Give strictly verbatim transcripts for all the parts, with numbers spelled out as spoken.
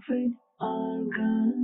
Prophet, our guide.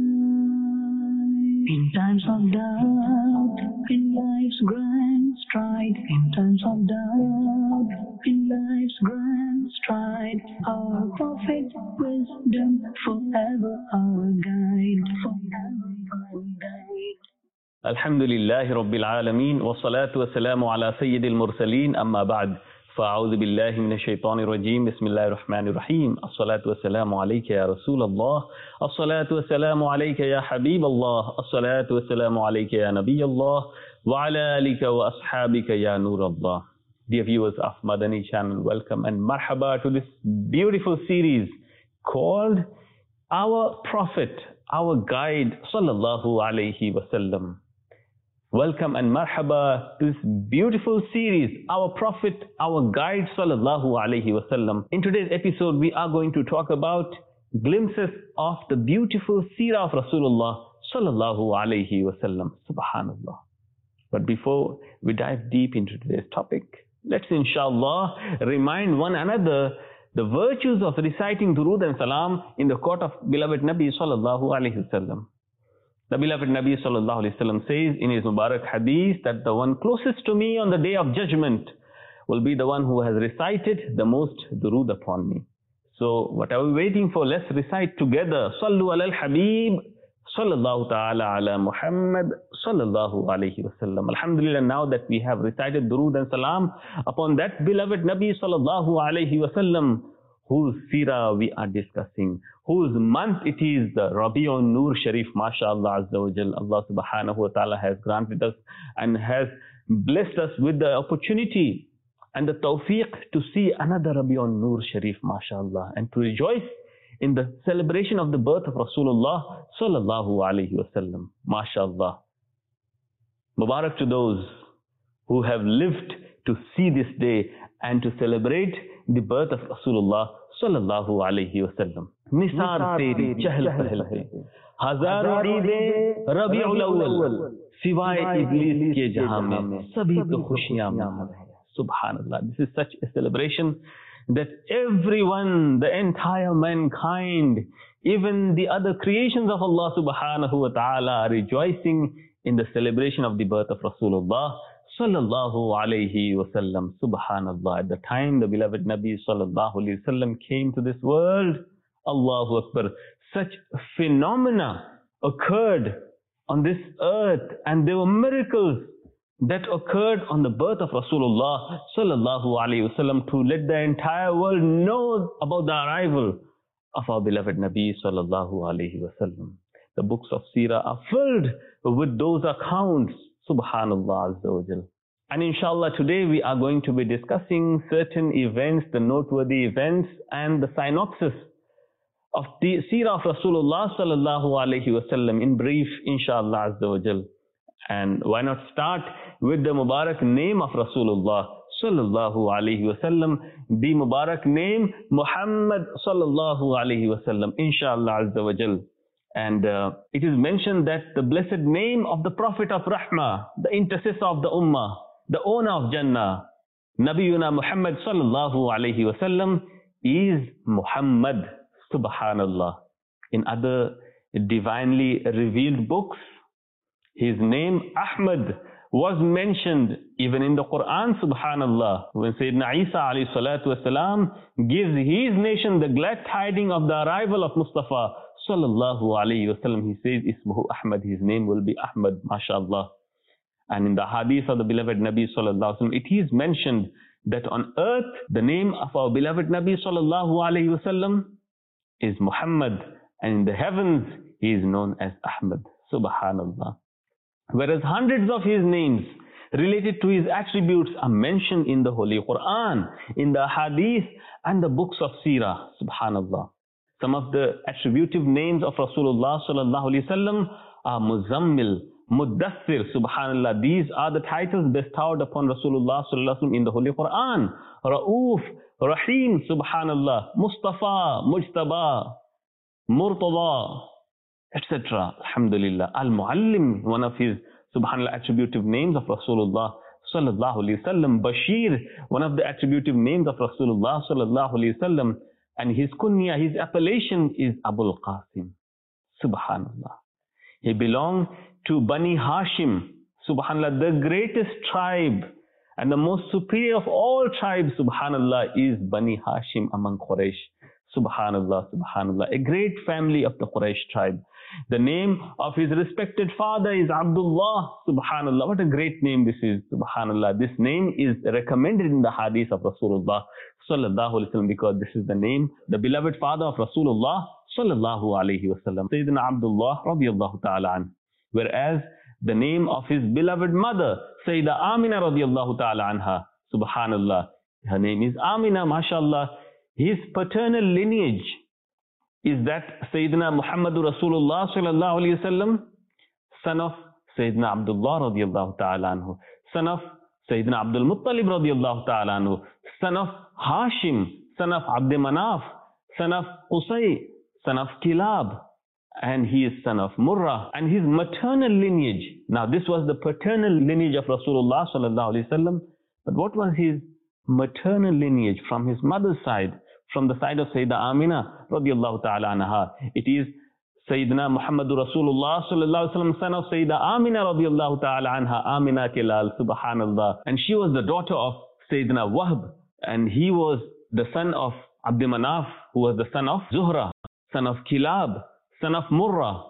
In times of doubt, in life's grand stride, in times of doubt, in life's grand stride, our Prophet, wisdom, forever our guide, forever our guide. Alhamdulillahi Rabbil Alameen, wa salatu wa salamu ala Sayyidil Mursaleen, amma ba'd. فأعوذ بالله من الشيطان الرجيم بسم الله الرحمن الرحيم الصلاة والسلام عليك يا رسول الله الصلاة والسلام عليك يا حبيب الله الصلاة والسلام عليك يا نبي الله وعلى آلك وأصحابك يا نور الله. Dear viewers of Madani channel, welcome and marhaba to this beautiful series called Our Prophet, Our Guide Sallallahu Alaihi Wasallam. Welcome and marhaba to this beautiful series, Our Prophet, Our Guide Sallallahu Alaihi Wasallam. In today's episode, we are going to talk about glimpses of the beautiful seerah of Rasulullah Sallallahu Alaihi Wasallam. Subhanallah. But before we dive deep into today's topic, let's inshallah remind one another the virtues of reciting Durood and Salam in the court of beloved Nabi Sallallahu Alaihi Wasallam. The beloved Nabi Sallallahu Alaihi Wasallam says in his Mubarak Hadith that the one closest to me on the day of judgment will be the one who has recited the most durood upon me. So what are we waiting for? Let's recite together. Sallu ala al-Habib Sallallahu Ta'ala ala Muhammad Sallallahu Alaihi Wasallam. Alhamdulillah, now that we have recited durood and salam upon that beloved Nabi Sallallahu Alaihi Wasallam, whose seerah we are discussing, whose month it is, the Rabi'un Nur Sharif, MashaAllah Azza wa Jal. Allah Subhanahu wa Ta'ala has granted us and has blessed us with the opportunity and the tawfiq to see another Rabi'un Nur Sharif, MashaAllah, and to rejoice in the celebration of the birth of Rasulullah Sallallahu Alaihi Wasallam, MashaAllah. Mubarak to those who have lived to see this day and to celebrate the birth of Rasulullah Sallallahu Alaihi Wasallam. Nisar teri chahal pahal hai, hazaron eid Rabi'ul Awwal, siwaye Iblis ke jahan mein sabhi ko khushiyan manal hai. Subhanallah, this is such a celebration that everyone, the entire mankind, even the other creations of Allah Subhanahu wa Ta'ala are rejoicing in the celebration of the birth of Rasulullah Sallallahu Alaihi Wasallam. Subhanallah, at the time the beloved Nabi Sallallahu Alaihi Wasallam came to this world, Allahu Akbar, such phenomena occurred on this earth, and there were miracles that occurred on the birth of Rasulullah Sallallahu Alaihi Wasallam to let the entire world know about the arrival of our beloved Nabi Sallallahu Alaihi Wasallam. The books of seerah are filled with those accounts. Subhanallah Azza wa Jal. And inshallah today we are going to be discussing certain events, the noteworthy events and the synopsis of the seerah of Rasulullah Sallallahu Alaihi Wasallam in brief, inshallah Azza wa Jal. And why not start with the Mubarak name of Rasulullah Sallallahu Alaihi Wasallam, the Mubarak name Muhammad Sallallahu Alaihi Wasallam, inshallah Azza wa Jal. And uh, it is mentioned that the blessed name of the Prophet of Rahmah, the intercessor of the Ummah, the owner of Jannah, Nabiyuna Muhammad Sallallahu Alaihi Wasallam, is Muhammad. Subhanallah. In other divinely revealed books, his name Ahmad was mentioned even in the Quran. Subhanallah. When Sayyidina Isa alayhi salatu wasalam gives his nation the glad tidings of the arrival of Mustafa Sallallahu Alaihi Wasallam, he says, Ismuhu Ahmad, his name will be Ahmad, MashaAllah. And in the hadith of the beloved Nabi Sallallahu Alaihi Wasallam, it is mentioned that on earth, the name of our beloved Nabi Sallallahu Alaihi Wasallam is Muhammad, and in the heavens, he is known as Ahmad. Subhanallah. Whereas hundreds of his names related to his attributes are mentioned in the Holy Quran, in the hadith, and the books of seerah. Subhanallah. Some of the attributive names of Rasulullah Sallallahu Alaihi Wasallam are Muzammil, Muddathir. Subhanallah. These are the titles bestowed upon Rasulullah Sallallahu Alaihi Wasallam in the Holy Quran. Ra'uf, Rahim. Subhanallah. Mustafa, Mujtaba, Murtada, et cetera. Alhamdulillah. Al-Muallim, one of his Subhanallah attributive names of Rasulullah Sallallahu Alaihi Wasallam. Bashir, one of the attributive names of Rasulullah Sallallahu Alaihi Wasallam. And his kunya, his appellation is Abul Qasim. Subhanallah. He belonged to Bani Hashim. Subhanallah, the greatest tribe and the most superior of all tribes, subhanallah, is Bani Hashim among Quraysh. Subhanallah, subhanallah. A great family of the Quraysh tribe. The name of his respected father is Abdullah. Subhanallah. What a great name this is. Subhanallah. This name is recommended in the hadith of Rasulullah sallallahu alaihi wasallam, because this is the name, the beloved father of Rasulullah sallallahu alaihi wasallam, Sayyidina Abdullah radiyallahu ta'ala an. Whereas the name of his beloved mother, Sayyida Amina radiyallahu ta'ala anha, subhanallah, her name is Amina, mashallah. His paternal lineage is that Sayyidina Muhammadur Rasulullah sallallahu alayhi wasallam, son of Sayyidina Abdullah radiyallahu ta'ala anhu, son of Sayyidina Abdul Muttalib radiyallahu ta'ala anhu, son of Hashim, son of Abd Manaf, son of Qusay, son of Kilab, and he is son of Murrah. And his maternal lineage, now this was the paternal lineage of Rasulullah sallallahu alayhi wasallam, but what was his maternal lineage from his mother's side, from the side of Sayyida Amina radiyallahu ta'ala anha? It is Sayyidina Muhammadur Rasulullah sallallahu alayhi wasallam, son of Sayyida Amina radiyallahu ta'ala anha, Amina Kilal, subhanallah. And she was the daughter of Sayyidina Wahb, and he was the son of Abd Manaf, who was the son of Zuhra, son of Kilab, son of Murrah.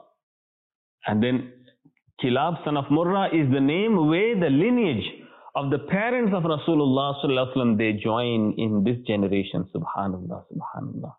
And then Kilab, son of Murrah, is the name where the lineage of the parents of Rasulullah sallallahu alaihi wasallam, they join in this generation. Subhanallah, subhanallah.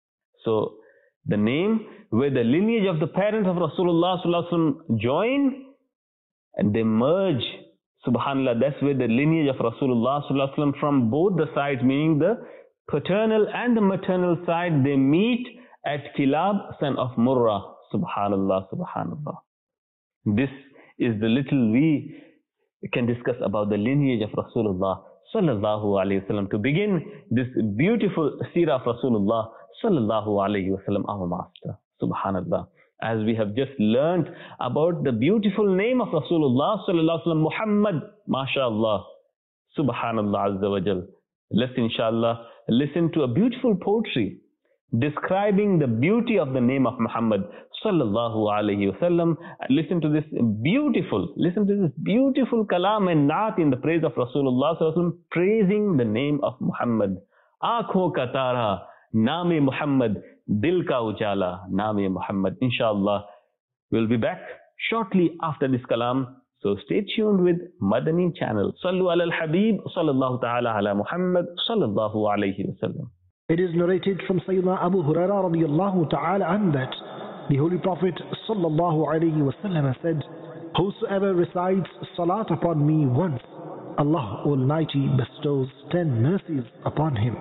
So the name where the lineage of the parents of Rasulullah sallallahu alaihi wasallam join and they merge. Subhanallah, that's where the lineage of Rasulullah sallallahu alaihi wasallam from both the sides, meaning the paternal and the maternal side, they meet at Kilab, son of Murrah. Subhanallah, subhanallah. This is the little we can discuss about the lineage of Rasulullah sallallahu alayhi wasallam, to begin this beautiful seerah of Rasulullah sallallahu alayhi wasallam, our master. Subhanallah. As we have just learned about the beautiful name of Rasulullah sallallahu alayhi wasallam, Muhammad, mashallah, subhanallah azza wa jal. Let's inshallah listen to a beautiful poetry describing the beauty of the name of Muhammad sallallahu alayhi wasallam. Listen to this beautiful, listen to this beautiful kalam and naat in the praise of Rasulullah sallallahu alayhi wasallam, praising the name of Muhammad. Aankhon ka tara, naam-e Muhammad, dil ka ujala, naam-e Muhammad. Inshallah, we'll be back shortly after this kalam. So stay tuned with Madani channel. Sallu ala al-Habib sallallahu ta'ala ala Muhammad sallallahu alayhi wasallam. It is narrated from Sayyidina Abu Hurairah radiyallahu ta'ala an that the Holy Prophet sallallahu alayhi wasallam said, whosoever recites salat upon me once, Allah Almighty bestows ten mercies upon him.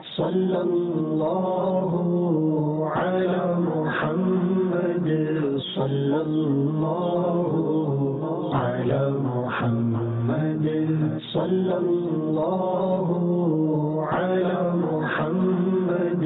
Sallallahu ala Muhammad, sallallahu ala Muhammad, sallallahu ala Muhammad,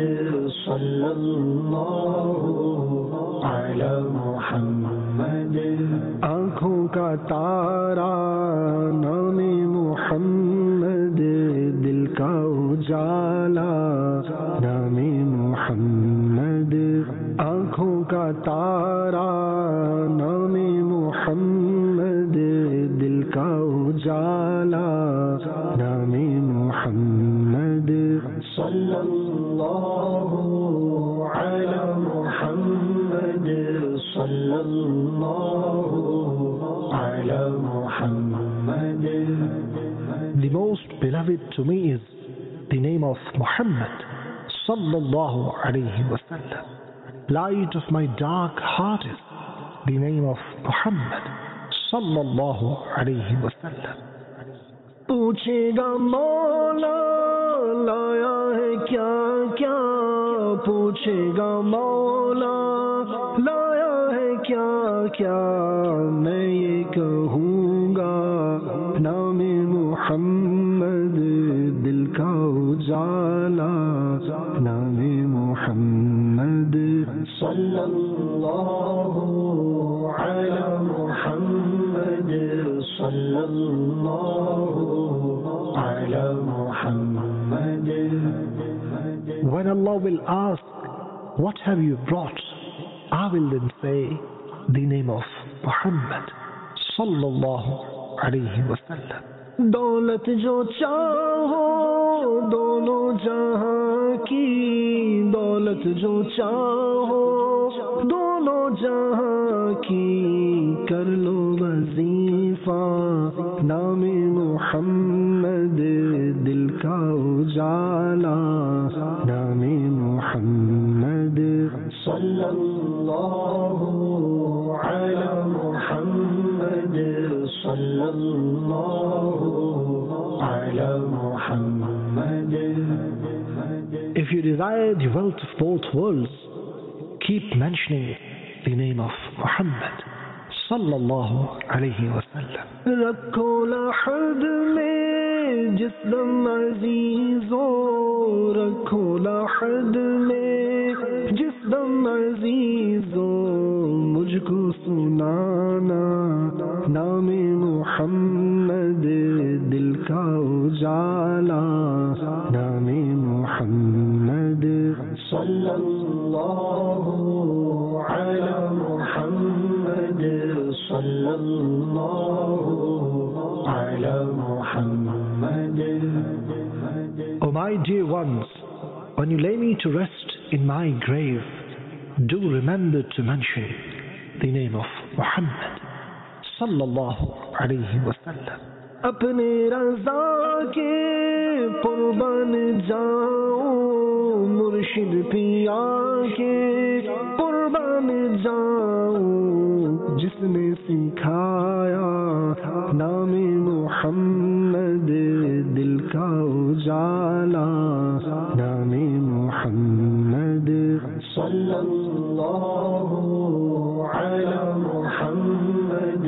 sallallahu ala Muhammad. Aankhon ka tara, naam-e Muhammad, dil ka ujala, naam-e Muhammad. Aankhon ka tara, naam-e Muhammad, dil ka ujala, naam-e Muhammad. Sallallahu ala Muhammad, sallallahu ala Muhammad. The most beloved to me is the name of Muhammad sallallahu alayhi wasallam. Light of my dark heart is the name of Muhammad sallallahu alayhi wasallam. Puchega Maula laya hai kya kya, puchega Maula laya hai kya kya, main ye kahunga, naam-e Muhammad, dil ka ujala, naam-e Muhammad. Sallallahu ala Muhammad, sallallahu ala Muhammad. When Allah will ask what have you brought? I will then say the name of Muhammad sallallahu alayhi wa sallam. दौलत जो चाहो दोनों जहां की, दौलत जो चाहो दोनों जहां की, कर लो वजीफा नामे मुहम्मद, दिल का उजाला नामे मुहम्मद सल्लल्लाहु अला मुहम्मद सल्लल्लाहु अला Muhammad. If you desire the wealth of both worlds, keep mentioning the name of Muhammad sallallahu alayhi wa sallam. रखो लहद में जिस्म अज़ीज़ो, रखो लहद में जिस्म अज़ीज़ो, मुझको सुनाना नामे मुहम्मद, दिल का उजाला नामे मुहम्मद सल्लल्लाहु अला मुहम्मद सल्लल्लाहु अला Muhammad. O my dear ones, when you lay me to rest in my grave, do remember to mention the name of Muhammad sallallahu alayhi wa sallam. अपने रज़ा के कुर्बान जाओ, मुर्शिद पिया के कुर्बान जाओ, जिसने सिखाया नामे मुहम्मद, दिल का उजाला नामे मुहम्मद सल्लल्लाहु अला मुहम्मद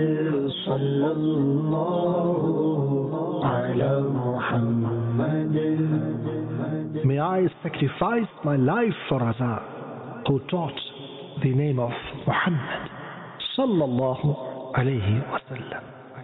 सल्लल्लाहु अला Muhammad. May I sacrifice my life for Raza, who taught the name of Muhammad sallallahu alayhi wa sallam.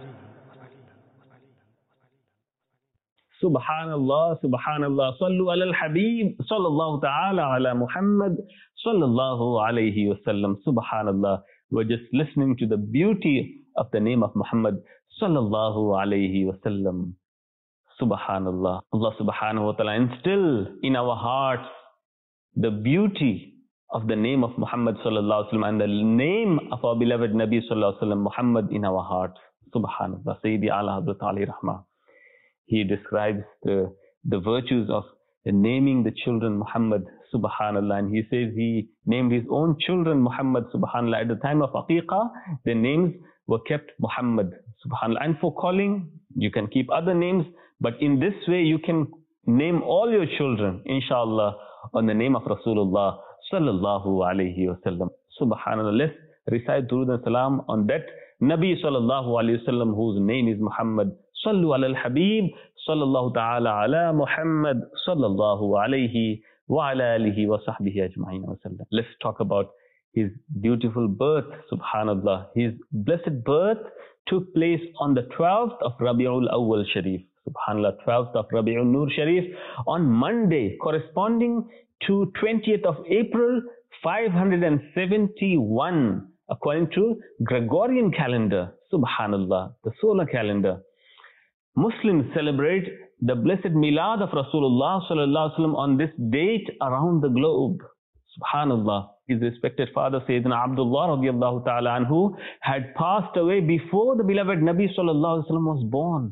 Subhanallah, Subhanallah, Sallu ala al-Habib, Sallallahu ta'ala ala Muhammad, Sallallahu alayhi wa sallam. Subhanallah. We're just listening to the beauty of the name of Muhammad, Sallallahu alayhi wa sallam. Subhanallah. Allah subhanahu wa ta'ala instill in our hearts the beauty of the name of Muhammad sallallahu alayhi wa sallam and the name of our beloved Nabi sallallahu alayhi wa sallam, Muhammad, in our hearts. Subhanallah. Sayyidi ala Hazrat alayhi rahmah. He describes the, the virtues of naming the children Muhammad, subhanallah, and he says he named his own children Muhammad, subhanallah. At the time of Aqiqah, their names were kept Muhammad, subhanallah. And for calling, you can keep other names, but in this way you can name all your children, inshallah, on the name of Rasulullah sallallahu alayhi wa sallam. Subhanallah. Let's recite Durood and Salam on that Nabi sallallahu alayhi wa sallam, whose name is Muhammad. Sallu ala al-Habib, sallallahu ta'ala ala Muhammad, sallallahu alayhi wa ala alihi wa sahbihi ajma'in wa sallam. Let's talk about his beautiful birth, subhanallah. His blessed birth took place on the twelfth of Rabi'ul Awwal Sharif, subhanallah, twelfth of Rabi'ul Nur Sharif, on Monday, corresponding to twentieth of April, five hundred seventy-one, according to Gregorian calendar, subhanallah, the solar calendar. Muslims celebrate the blessed milad of Rasulullah sallallahu alaihi wasallam on this date around the globe. Subhanallah. His respected father Sayyidina Abdullah radiallahu ta'ala anhu had passed away before the beloved Nabi sallallahu alaihi wasallam was born.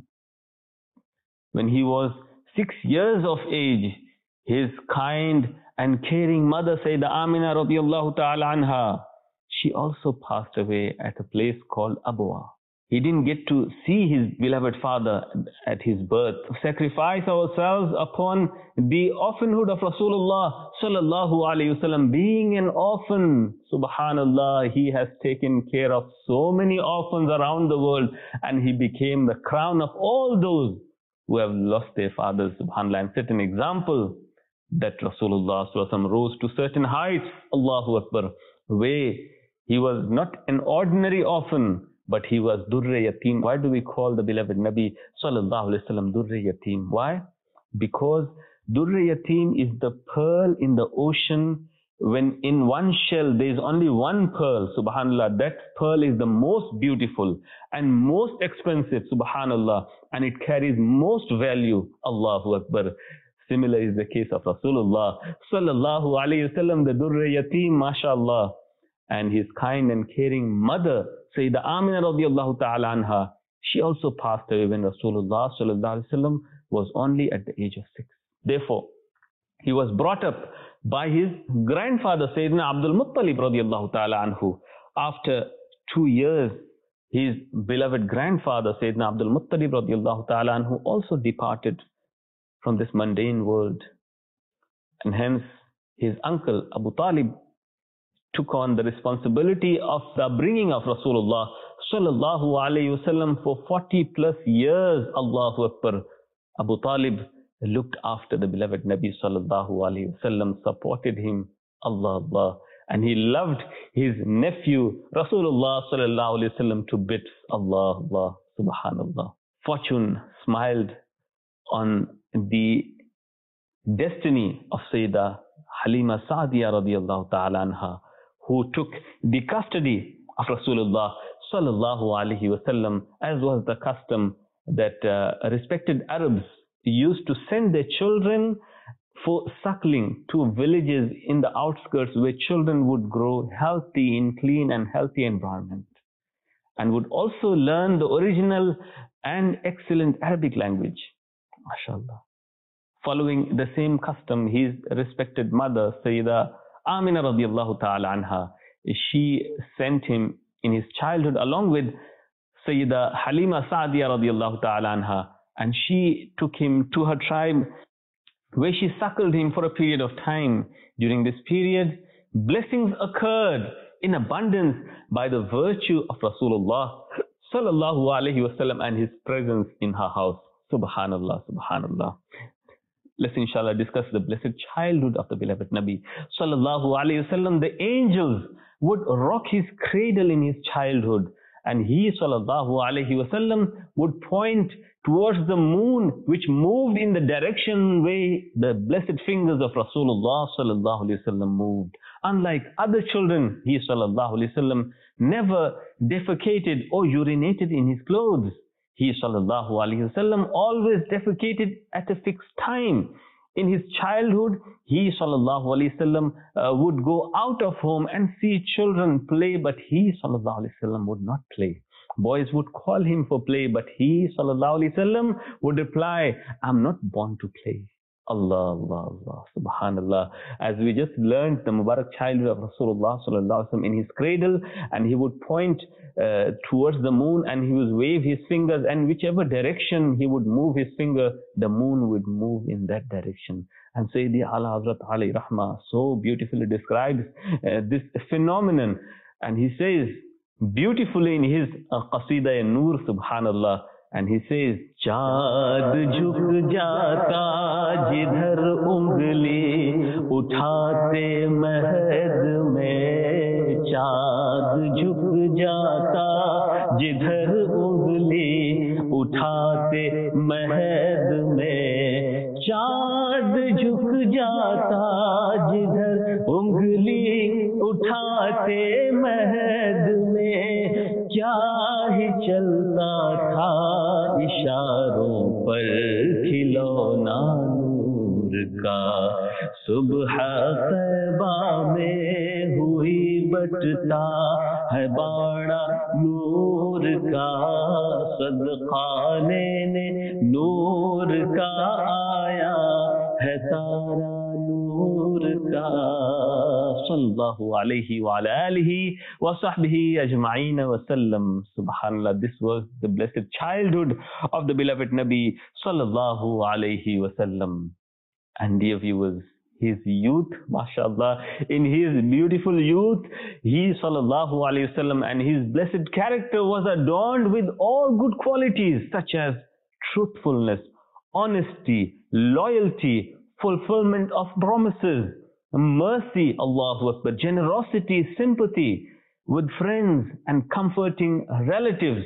When he was six years of age, his kind and caring mother Sayyidah Amina radiallahu ta'ala anha, she also passed away at a place called Abwa. He didn't get to see his beloved father at his birth. Sacrifice ourselves upon the orphanhood of Rasulullah sallallahu alayhi wasallam. Being an orphan, subhanallah, he has taken care of so many orphans around the world, and he became the crown of all those who have lost their fathers, subhanallah, and set an example that Rasulullah sallallahu alayhi wasallam rose to certain heights, Allahu Akbar, where he was not an ordinary orphan, but he was Durre Yatim. Why do we call the beloved Nabi sallallahu alayhi wasallam Durre Yatim? Why? Because Durre Yatim is the pearl in the ocean when in one shell there is only one pearl, subhanallah, that pearl is the most beautiful and most expensive, subhanallah, and it carries most value, Allahu Akbar. Similar is the case of Rasulullah sallallahu alayhi wasallam, the Durr Yatim, mashallah, and his kind and caring mother, Sayyidah Amina radiallahu ta'ala anha. She also passed away when Rasulullah sallallahu alayhi wasallam was only at the age of six. Therefore, he was brought up by his grandfather, Sayyidina Abdul Muttalib radiallahu ta'ala anhu. After two years, his beloved grandfather, Sayyidina Abdul Muttalib radiallahu ta'ala anhu, also departed from this mundane world. And hence, his uncle, Abu Talib, took on the responsibility of the bringing of Rasulullah sallallahu alayhi wasallam for forty plus years. Allahu Akbar. Abu Talib looked after the beloved Nabi sallallahu alayhi wasallam, supported him, Allah Allah, and he loved his nephew Rasulullah sallallahu alayhi wasallam to bits, Allah Allah, subhanallah. Fortune smiled on the destiny of Sayyidah Halima Sa'diya radiallahu ta'ala anha, who took the custody of Rasulullah sallallahu alayhi wasallam, as was the custom that uh, respected Arabs used to send their children for suckling to villages in the outskirts where children would grow healthy in clean and healthy environment, and would also learn the original and excellent Arabic language. MashaAllah. Following the same custom, his respected mother, Sayyidah Amina radiallahu ta'ala anha, she sent him in his childhood along with Sayyidah Halima Sa'diya radiallahu ta'ala anha, and she took him to her tribe where she suckled him for a period of time. During this period, blessings occurred in abundance by the virtue of Rasulullah sallallahu alayhi wasallam and his presence in her house. Subhanallah, subhanallah. Let's inshallah discuss the blessed childhood of the beloved Nabi sallallahu alayhi wasallam. The angels would rock his cradle in his childhood, and he sallallahu alayhi wasallam would point towards the moon, which moved in the direction where the blessed fingers of Rasulullah sallallahu alayhi wasallam moved. Unlike other children, he sallallahu alayhi wasallam never defecated or urinated in his clothes. He sallallahu alayhi wasallam always defecated at a fixed time. In his childhood, he sallallahu alayhi wasallam uh, would go out of home and see children play, but he sallallahu alayhi wasallam would not play. Boys would call him for play, but he sallallahu alayhi wasallam would reply, "I'm not born to play." Allah, Allah, Allah, subhanallah. As we just learned the Mubarak childhood of Rasulullah sallallahu alayhi wasallam in his cradle, and he would point uh, towards the moon and he would wave his fingers, and whichever direction he would move his finger, the moon would move in that direction. And Sayyidi Ala Hazrat alayhi Rahma so beautifully describes uh, this phenomenon, and he says beautifully in his uh, Qasida-e-Noor, subhanallah, and he says, Chaad jhuk jata jidhar ungli uthate mahad mein, Chaad jhuk jata jidhar ungli uthate mahad mein, Chaad jhuk jata jidhar ungli uthate mahad mein, kya hi chalta tha इशारों पर खिलौना नूर का, सुबह तैबा में हुई बटता है बाड़ा नूर का, सदका लेने नूर का आया है तारा नूर का. Sallallahu alayhi wa ala alihi wa sahbihi ajma'een wa sallam. Subhanallah, this was the blessed childhood of the beloved Nabi sallallahu alayhi wa sallam. And dear viewers, his youth, mashallah, in his beautiful youth, he sallallahu alayhi wa sallam and his blessed character was adorned with all good qualities such as truthfulness, honesty, loyalty, fulfillment of promises, mercy, Allahu Akbar, generosity, sympathy with friends and comforting relatives,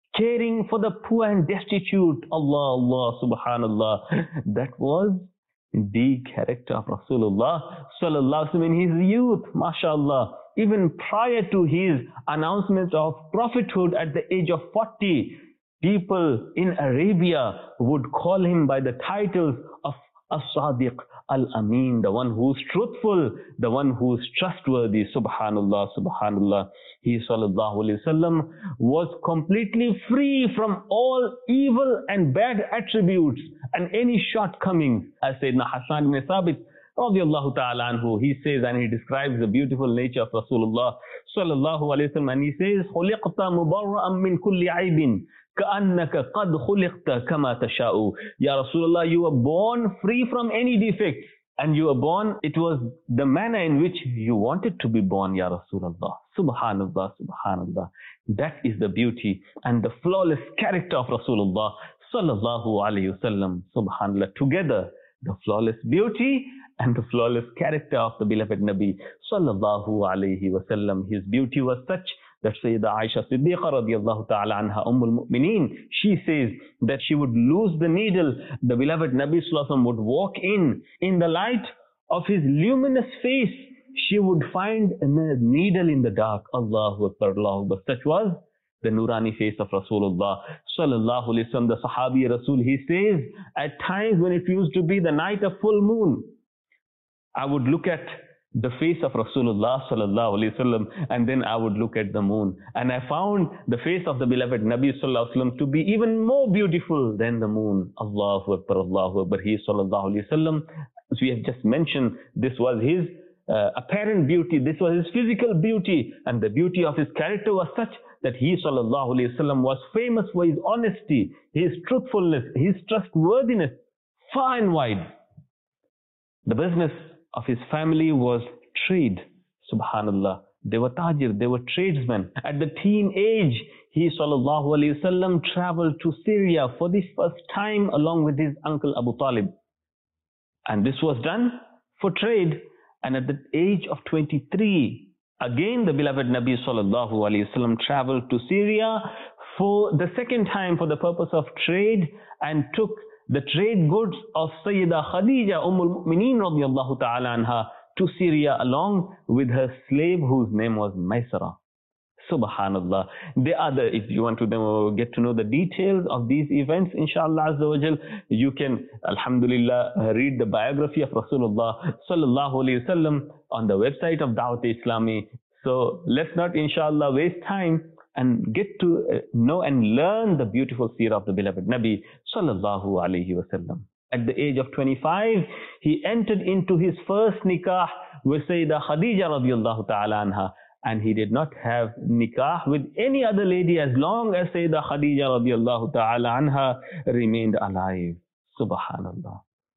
caring for the poor and destitute, Allah, Allah, subhanallah. That was the character of Rasulullah sallallahu alaihi wasallam in his youth, mashallah, even prior to his announcement of prophethood at the age of forty, people in Arabia would call him by the titles of As-Sadiq, Al-Amin, the one who's truthful, the one who's trustworthy. Subhanallah, subhanallah. He sallallahu alaihi wasallam was completely free from all evil and bad attributes and any shortcomings. As Sayyidina Hassan ibn Thabit radiallahu ta'ala anhu, he says, and he describes the beautiful nature of Rasulullah sallallahu alaihi wasallam, and he says, خُلِقْتَ مُبَرَّأً مِّن كُلِّ عَيْبٍ كَأَنَّكَ قَدْ خُلِقْتَ كَمَا تَشَاءُ. Ya Rasulullah, you were born free from any defects, and you were born, it was the manner in which you wanted to be born, Ya Rasulullah. Subhanallah, subhanallah. That is the beauty and the flawless character of Rasulullah sallallahu alayhi wasallam. Subhanallah. Together, the flawless beauty and the flawless character of the beloved Nabi sallallahu alayhi wasallam. His beauty was such that Sayyidah Aisha Siddiqa radiallahu ta'ala anha, Ummul Mu'mineen, she says that she would lose the needle. The beloved Nabi sallallahu alayhi wa sallam would walk in, in the light of his luminous face, she would find a needle in the dark. Allahu Akbar, Allahu Akbar. Such was the Nurani face of Rasulullah sallallahu alayhi wa sallam. The Sahabi Rasul, he says, at times when it used to be the night of full moon, I would look at the face of Rasulullah sallallahu alayhi wa sallam, and then I would look at the moon. And I found the face of the beloved Nabi sallallahu alayhi wa sallam to be even more beautiful than the moon. Allahu Akbar, Allahu Akbar. He sallallahu alayhi wa sallam, as we have just mentioned, this was his uh, apparent beauty, this was his physical beauty, and the beauty of his character was such that he sallallahu alayhi wa sallam was famous for his honesty, his truthfulness, his trustworthiness, far and wide. The business of his family was trade. Subhanallah. They were tajir, they were tradesmen. At the teen age, he sallallahu alayhi wa sallam traveled to Syria for the first time along with his uncle Abu Talib. And this was done for trade. And at the age of twenty-three, again the beloved Nabi sallallahu alayhi wa sallam traveled to Syria for the second time for the purpose of trade, and took the trade goods of Sayyidah Khadija Ummul Mu'mineen radiallahu ta'ala anha to Syria along with her slave whose name was Maysara. Subhanallah. They are the, if you want to know, get to know the details of these events, inshallah azza wa jal, you can, alhamdulillah, read the biography of Rasulullah sallallahu alayhi wa sallam on the website of Dawat-e-Islami. So let's not, inshallah, waste time and get to know and learn the beautiful seerah of the beloved Nabi sallallahu alayhi wa sallam. At the age of twenty-five, he entered into his first nikah with Sayyidah Khadija radiallahu ta'ala anha. And he did not have nikah with any other lady as long as Sayyidah Khadija radiallahu ta'ala anha remained alive. Subhanallah.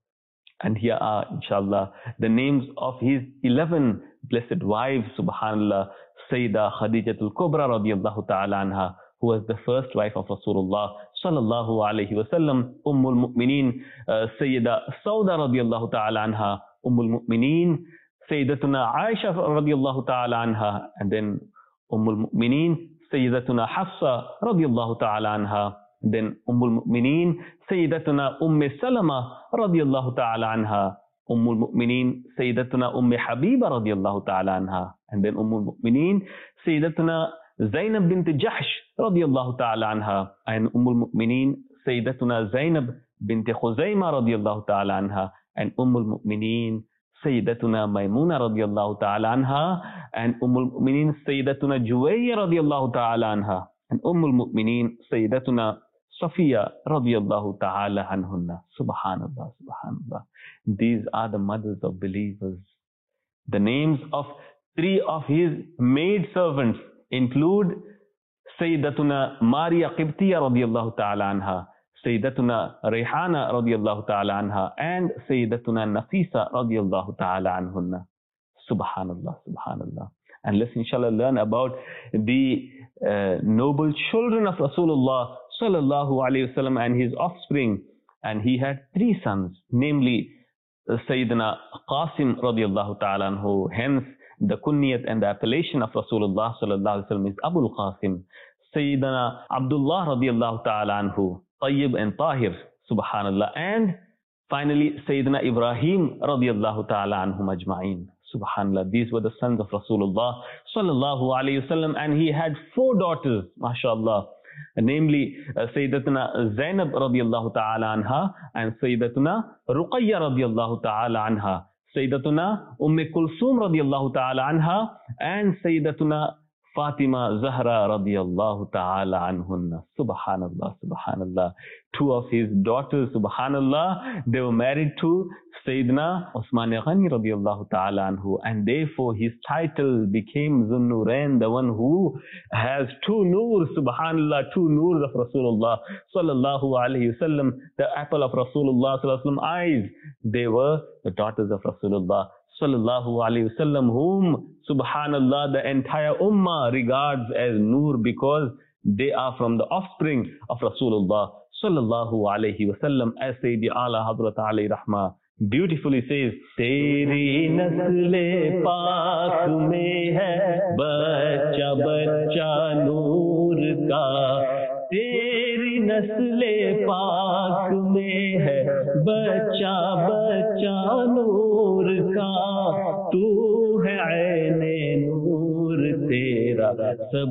And here are, inshallah, the names of his eleven blessed wives. Subhanallah. Sayyidah Khadijatul Kubra radiallahu ta'ala anha, who was the first wife of Rasulullah sallallahu alayhi wa sallam. Ummul Mu'mineen, uh, Sayyidah Sauda radiallahu ta'ala anha. Ummul Mu'mineen, Sayyidatuna Aisha radiallahu ta'ala anha. And then Ummul Mu'mineen, Sayyidatuna Hafsa radiallahu ta'ala anha. And then Ummul Mu'mineen, Sayyidatuna Umm Salama radiallahu ta'ala anha. Ummul Mu'mineen, Sayyidatuna Umm Habiba radiallahu ta'ala anha. And then Ummul Mu'mineen, Sayyidatuna Zainab bint Jahsh radiallahu ta'ala anha. And Ummul Mu'mineen, Sayyidatuna Zainab bint Khuzayma radiallahu ta'ala anha. And Ummul Mu'mineen, Sayyidatuna Maymuna radiallahu ta'ala anha. And Ummul Mu'mineen, Sayyidatuna Juwayya radiallahu ta'ala anha. And Ummul Mu'mineen, Sayyidatuna Safiya radiallahu ta'ala anhunna. Subhanallah, subhanallah. These are the mothers of believers. The names of three of his maid servants include Sayyidatuna Maria Qibtiya radiallahu ta'ala anha, Sayyidatuna Rayhana radiallahu ta'ala anha, and Sayyidatuna Nafisa radiallahu ta'ala anhunna. Subhanallah, subhanallah. And let's inshallah learn about the uh, noble children of Rasulullah sallallahu alayhi wa sallam and his offspring. And he had three sons, namely uh, Sayyidina Qasim radiallahu ta'ala anhu. Hence the kunyat and the appellation of Rasulullah sallallahu alayhi wa sallam is Abul Qasim. Sayyidina Abdullah radiallahu ta'ala anhu, Tayyib and Tahir, subhanallah. And Finally, Sayyidina Ibrahim radiallahu ta'ala anhum ajma'in. Subhanallah, these were the sons of Rasulullah sallallahu alayhi wasallam, and he had four daughters, mashallah, namely uh, Sayyidatuna Zainab radiallahu ta'ala anha and Sayyidatuna Ruqayya radiallahu ta'ala anha, Sayyidatuna Umm Kulsum radiallahu ta'ala anha, and Sayyidatuna Fatima Zahra radiyallahu ta'ala anhunna. Subhanallah, subhanallah. Two of his daughters, subhanallah, they were married to Sayyidina Osman Ghani radiyallahu ta'ala anhu, and therefore his title became Zun Nurain, the one who has two noors, subhanallah, two noors of Rasulullah sallallahu alayhi wasallam, the apple of Rasulullah sallallahu alayhi wasallam eyes. They were the daughters of Rasulullah sallallahu alayhi wasallam, whom subhanallah the entire ummah regards as Noor, because they are from the offspring of Rasulullah sallallahu alayhi wasallam, as Sayyidi Ala Hadrat alayhi rahma beautifully says, Teri nasle paak mein hai bacha bacha noor ka, Teri nasle paak mein hai bacha bacha noor ka, tu hai aine noor tera sab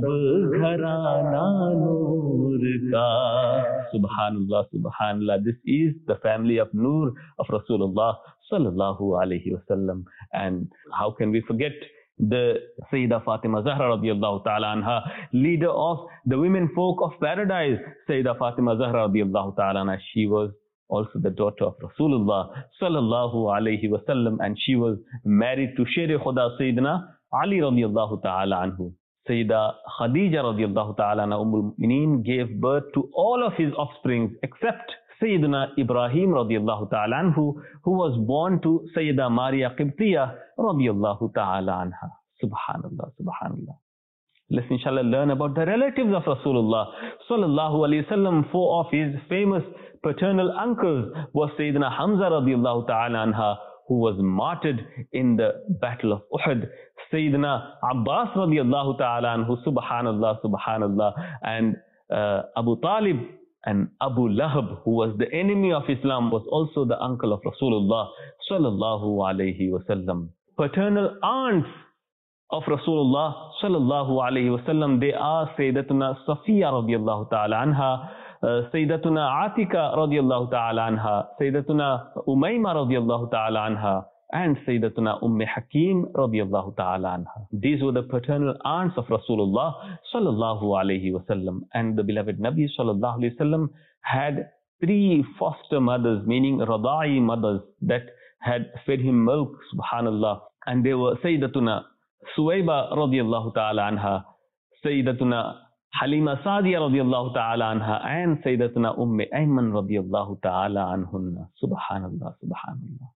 gharana noor ka. Subhanallah, subhanallah. This is the family of Noor of Rasulullah sallallahu alayhi wasallam. And how can we forget the Sayyidah Fatima Zahra radiyallahu ta'ala anha, leader of the women folk of paradise, Sayyidah Fatima Zahra radiyallahu ta'ala anha. She was also the daughter of Rasulullah sallallahu alayhi wasallam, and she was married to Sher Khuda Sayyidina Ali radiyallahu ta'ala anhu. Sayyidah Khadija radiallahu ta'ala anha Ummul Mu'mineen gave birth to all of his offspring except Sayyidina Ibrahim radiallahu ta'ala anhu, who was born to Sayyidah Maria Qibtiyya radiallahu ta'ala anha. Subhanallah, subhanallah. Let's inshallah learn about the relatives of Rasulullah sallallahu alayhi wasallam. Four of his famous paternal uncles was Sayyidina Hamza radiallahu ta'ala anha, who was martyred in the Battle of Uhud, Sayyidina Abbas radiallahu ta'ala anhu, subhanallah, subhanallah, and uh, Abu Talib and Abu Lahab, who was the enemy of Islam, was also the uncle of Rasulullah sallallahu alayhi wasallam. Paternal aunts of Rasulullah sallallahu alayhi wasallam, they are Sayyidatuna Safiya radiallahu ta'ala anha, Uh, Sayyidatuna Atika radiallahu ta'ala anha, Sayyidatuna Umayma radiallahu ta'ala anha, and Sayyidatuna Umm Hakim radiallahu ta'ala anha. These were the paternal aunts of Rasulullah sallallahu alayhi wasallam. And the beloved Nabi sallallahu alayhi wasallam had three foster mothers, meaning Radai mothers, that had fed him milk, subhanallah. And they were Sayyidatuna Suwayba radiallahu ta'ala anha, Sayyidatuna Halima Sadiya radiallahu ta'ala anha, and Sayyidatuna Umm Ayman radiallahu ta'ala anhunna. Subhanallah, subhanallah.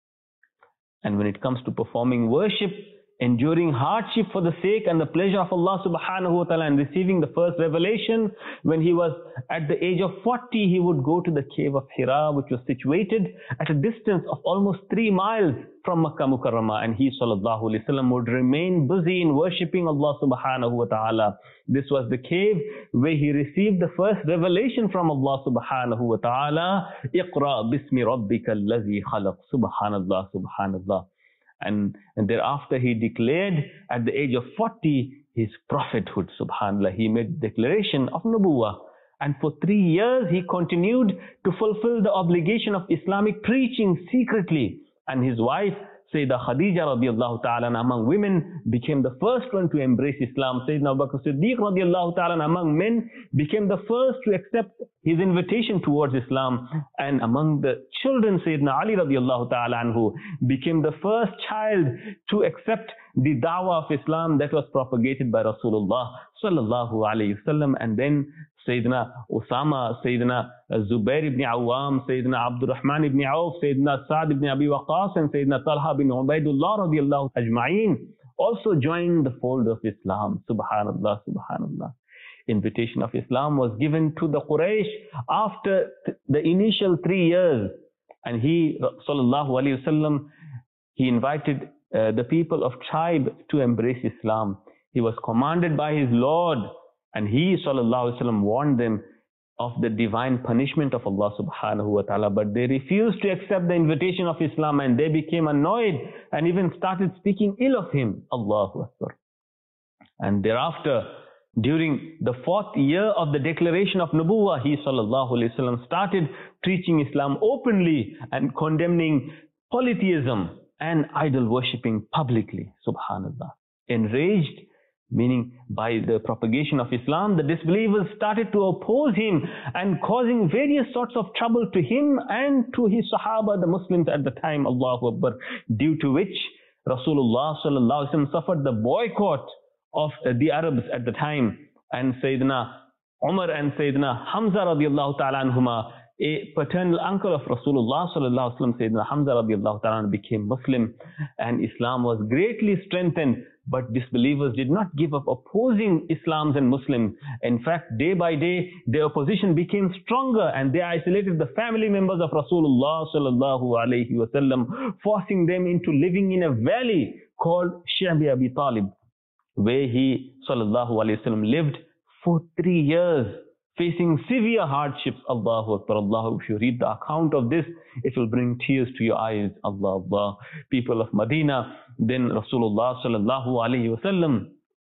And when it comes to performing worship, enduring hardship for the sake and the pleasure of Allah subhanahu wa ta'ala, and receiving the first revelation, when he was at the age of forty, he would go to the cave of Hira, which was situated at a distance of almost three miles from Makkah Mukarramah, and he sallallahu alayhi wa sallam would remain busy in worshipping Allah subhanahu wa ta'ala. This was the cave where he received the first revelation from Allah subhanahu wa ta'ala, Iqra bismi rabbika allazi khalaq. Subhanallah, subhanallah. And, and thereafter he declared at the age of forty his prophethood, subhanallah. He made declaration of Nubuwah. And for three years he continued to fulfill the obligation of Islamic preaching secretly. And his wife, Sayyidah Khadija radiallahu ta'ala among women, became the first one to embrace Islam. Sayyidina Abu Bakr Siddiq radiallahu ta'ala among men became the first to accept his invitation towards Islam. And among the children, Sayyidina Ali radiallahu ta'ala anhu became the first child to accept the da'wah of Islam that was propagated by Rasulullah sallallahu alayhi wasallam. And then Sayyidina Usama, Sayyidina Zubair ibn Awam, Sayyidina Abdul Rahman ibn Auf, Sayyidina Sa'd ibn Abi Waqqas, and Sayyidina Talha bin Ubaidullah radiallahu ajma'in also joined the fold of Islam. Subhanallah, subhanallah. Invitation of Islam was given to the Quraysh after the initial three years. And he, sallallahu alayhi wasallam, he invited uh, the people of tribe to embrace Islam. He was commanded by his Lord, and he, sallallahu alayhi wasallam, warned them of the divine punishment of Allah subhanahu wa ta'ala, but they refused to accept the invitation of Islam, and they became annoyed and even started speaking ill of him. Allahu Akbar. And thereafter, during the fourth year of the declaration of Nubuwwah, he sallallahu alayhi wa sallam started preaching Islam openly and condemning polytheism and idol worshipping publicly. Subhanallah. Enraged, meaning by the propagation of Islam, the disbelievers started to oppose him and causing various sorts of trouble to him and to his Sahaba, the Muslims at the time. Allahu Akbar. Due to which Rasulullah sallallahu alaihi wasallam suffered the boycott of the Arabs at the time, and Sayyidina Umar and Sayyidina Hamza radiallahu ta'ala anhuma, a paternal uncle of Rasulullah sallallahu alaihi wasallam, Sayyidina Hamza radiallahu ta'ala, became Muslim, and Islam was greatly strengthened. But disbelievers did not give up opposing Islam and Muslims. In fact, day by day, their opposition became stronger, and they isolated the family members of Rasulullah sallallahu alaihi wasallam, forcing them into living in a valley called Shi'bi Abi Talib, where he sallallahu alaihi wasallam lived for three years, facing severe hardships. Allahu Akbar, Allah. If you read the account of this, it will bring tears to your eyes. Allah, Allah. People of Medina, then Rasulullah sallallahu alaihi wasallam,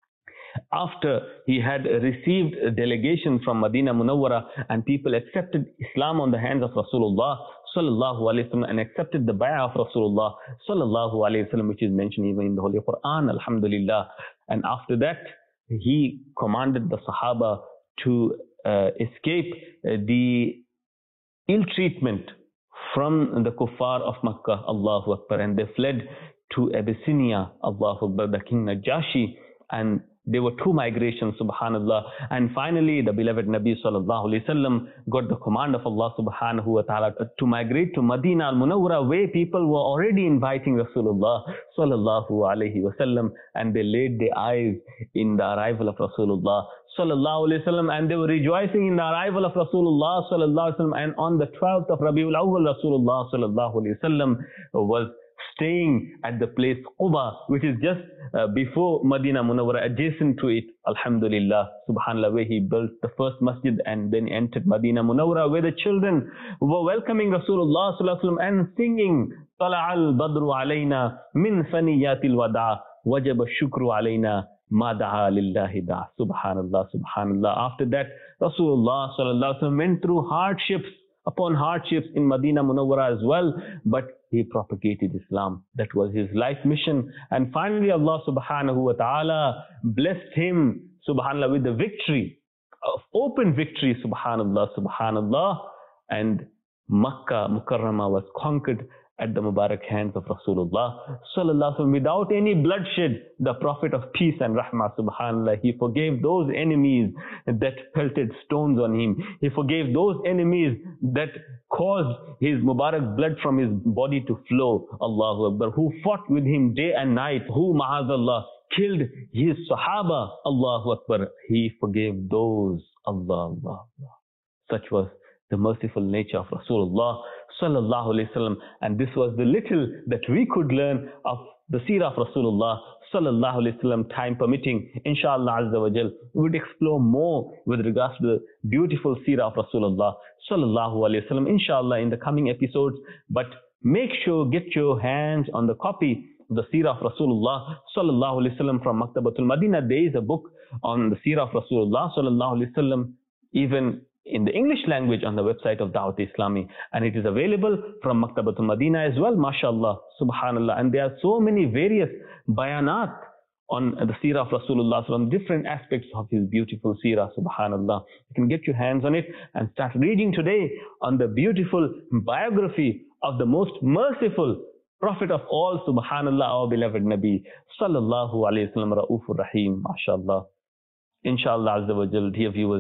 after he had received a delegation from Medina Munawwara, and people accepted Islam on the hands of Rasulullah sallallahu alaihi wasallam and accepted the bay'ah of Rasulullah sallallahu alaihi wasallam, which is mentioned even in the Holy Quran, alhamdulillah. And after that, he commanded the Sahaba to uh, escape uh, the ill treatment from the kuffar of Makkah. Allahu Akbar. And they fled to Abyssinia. Allahu Akbar, the King Najashi. And there were two migrations, subhanallah. And finally, the beloved Nabi sallallahu alayhi wasallam got the command of Allah subhanahu wa ta'ala to migrate to Medina al-Munawwara, where people were already inviting Rasulullah sallallahu alayhi wasallam, and they laid their eyes in the arrival of Rasulullah sallallahu alayhi wasallam, and they were rejoicing in the arrival of Rasulullah sallallahu alayhi wasallam. And on the twelfth of Rabiul Awwal, Rasulullah sallallahu alayhi wasallam was staying at the place Quba, which is just uh, before Medina Munawwara, adjacent to it, alhamdulillah, subhanallah, where he built the first masjid and then entered Medina Munawwara, where the children were welcoming Rasulullah sallallahu alaihi wasallam and singing Tala'al Badru alayna min saniyatil wada wajaba shukru alayna ma da'a lillahi da. Subhanallah, subhanallah. After that, Rasulullah sallallahu alaihi wasallam went through hardships upon hardships in Medina Munawwara as well, but he propagated Islam. That was his life mission. And finally, Allah subhanahu wa ta'ala blessed him, subhanallah, with the victory, of open victory, subhanallah, subhanallah. And Makkah Mukarramah was conquered at the Mubarak hands of Rasulullah sallallahu alaihi wasallam without any bloodshed. The Prophet of peace and rahmah, subhanallah, he forgave those enemies that pelted stones on him. He forgave those enemies that caused his Mubarak blood from his body to flow. Allahu Akbar. Who fought with him day and night, who ma'azallah killed his Sahaba. Allahu Akbar. He forgave those. Allah, Allah, Allah. Such was the merciful nature of Rasulullah sallallahu alaihi wasallam. And this was the little that we could learn of the seerah of Rasulullah sallallahu alaihi wasallam. Time permitting, inshallah azza wa jal, we would explore more with regards to the beautiful seerah of Rasulullah sallallahu alaihi wasallam, inshallah, in the coming episodes. But make sure, get your hands on the copy of the seerah of Rasulullah sallallahu alaihi wasallam from Maktabatul Madinah. There is a book on the seerah of Rasulullah sallallahu alaihi wasallam, even in the English language, on the website of Dawat Islami, and it is available from Maktabatul Madinah as well, mashallah, subhanallah. And there are so many various bayanat on the seerah of Rasulullah, from different aspects of his beautiful seerah, subhanallah. You can get your hands on it and start reading today on the beautiful biography of the most merciful Prophet of all, subhanallah, our beloved Nabi sallallahu alayhi wa sallam, Ra'ufur Rahim, mashallah. Inshallah azza wa jal, dear viewers,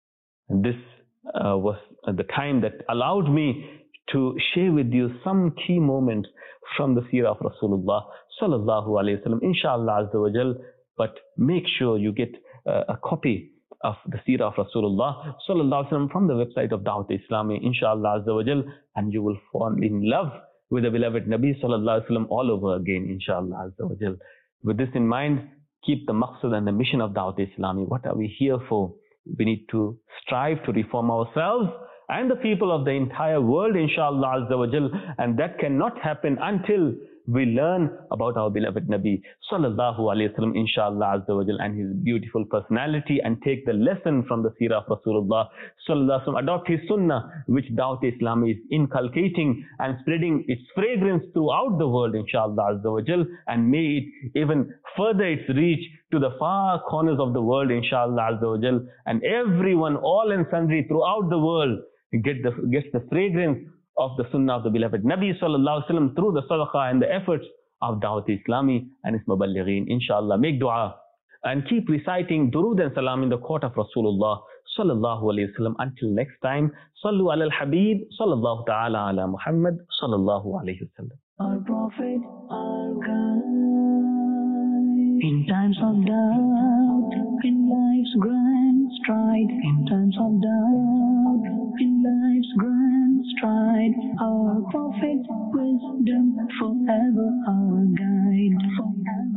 this uh, was the time that allowed me to share with you some key moments from the seerah of Rasulullah sallallahu alayhi wa sallam, inshallah azza wa jal. But make sure you get uh, a copy of the seerah of Rasulullah sallallahu alayhi wa sallam from the website of Dawat Islami, inshallah azza wa jal, and you will fall in love with the beloved Nabi sallallahu alayhi wa sallam all over again, inshallah azza wa jal. With this in mind, keep the maqsad and the mission of Dawat Islami. What are we here for? we need to strive to reform ourselves and the people of the entire world, inshallah Azza wa Jal. And that cannot happen until we learn about our beloved Nabi Sallallahu Alaihi Wasallam, inshallah Azza wa Jal, and his beautiful personality, and take the lesson from the seerah of Rasulullah Sallallahu Alaihi Wasallam, adopt his sunnah, which Dawat-e-Islami is inculcating and spreading its fragrance throughout the world, inshallah Azza wa Jal, and may it even further its reach to the far corners of the world, inshallah Azza wa Jal, and everyone, all and sundry throughout the world, get the, gets the fragrance of the sunnah of the beloved Nabi Sallallahu Alaihi Wasallam through the sadaqah and the efforts of Dawat-e-Islami and its muballighin. Inshallah, make dua and keep reciting durood and salam in the court of Rasulullah Sallallahu Alaihi Wasallam. Until next time, Sallu ala al-Habib Sallallahu Ta'ala ala Muhammad Sallallahu Alaihi Wasallam. Our Prophet, our guide. In times of doubt, in life's grand stride, in times of doubt, in life's grand stride, our Prophet, wisdom forever our guide. Forever.